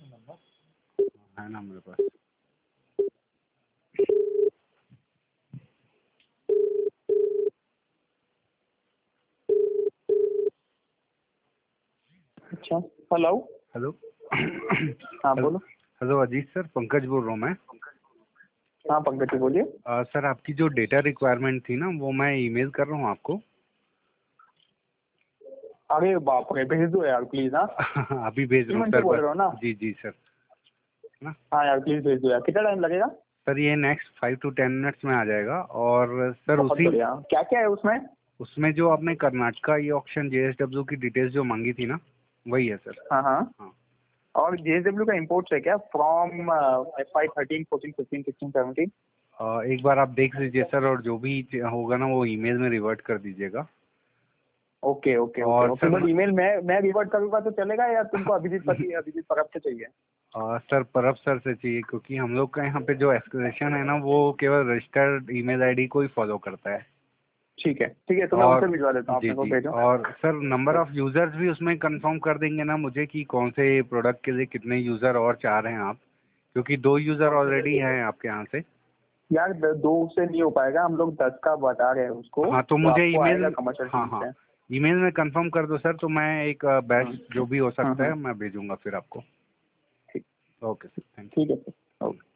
है ना मेरे पास। अच्छा, हेलो। हेलो। हाँ बोलो। हेलो अजीत सर, पंकज बोल रहा हूँ मैं। हाँ पंकज जी बोलिए। सर आपकी जो डेटा रिक्वायरमेंट थी ना वो मैं ईमेल कर रहा हूँ आपको। अरे बाप रे, भेज दो यार प्लीज। हाँ अभी भेज रहा हूँ सीमेंट से सर। बोल रहे हो ना? जी जी सर। ना हाँ यार प्लीज भेज दो यार। कितना टाइम लगेगा? सर ये नेक्स्ट 5 to 10 मिनट्स में आ जाएगा। और सर बहुत उसी बढ़िया। क्या क्या है उसमें? उसमें जो आपने कर्नाटका ई ऑक्शन JSW की डिटेल्स जो मांगी थी ना वही है सर। हाँ हाँ। हाँ। और JSW का इम्पोर्ट है क्या फ्रॉम FY 13, 14, 15, 16, 17? एक बार आप देख लीजिए सर, और जो भी होगा ना वो ईमेल में रिवर्ट कर दीजिएगा। ओके ओके ओके और ओके। सर बट ईमेल मैं रिवर्ट करूंगा तो चलेगा या तुमको अभिजीत परब से चाहिए? सर परब सर से चाहिए, क्योंकि हम लोग का यहाँ पे जो एस्केलेशन है ना वो केवल रजिस्टर्ड ईमेल आईडी को ही फॉलो करता है। ठीक है तो मैं और उसे भिजवा देता हूँ जी अपने को, जी, भेजो। और सर नंबर ऑफ यूजर्स भी उसमें कंफर्म कर देंगे ना मुझे कि कौन से प्रोडक्ट के लिए कितने यूजर और चाह रहे हैं आप, क्योंकि 2 यूजर ऑलरेडी हैं आपके यहाँ से। यार 2 से नहीं हो पाएगा, हम लोग 10 का बता रहे हैं उसको। हाँ तो तो मुझे आपको आएगा ईमेल, कमर्शियल हाँ टीम हाँ से। ईमेल में कंफर्म कर दो सर, तो मैं एक बैच जो भी हो सकता है हम्म। मैं भेजूंगा फिर आपको। ठीक। Okay sir, thank you. ठीक है सर, ओके।